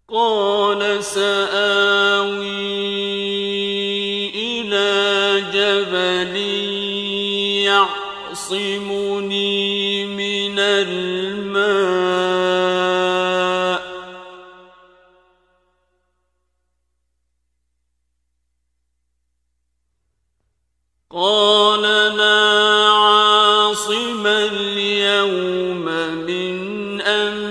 قَالَ سَآوِي إِلَىٰ جَبَلٍ يَعْصِمُنِي مِنَ الْمَاءِ ۚ قَالَ لَا عَاصِمَ الْيَوْمَ مِنْ أَمْرِ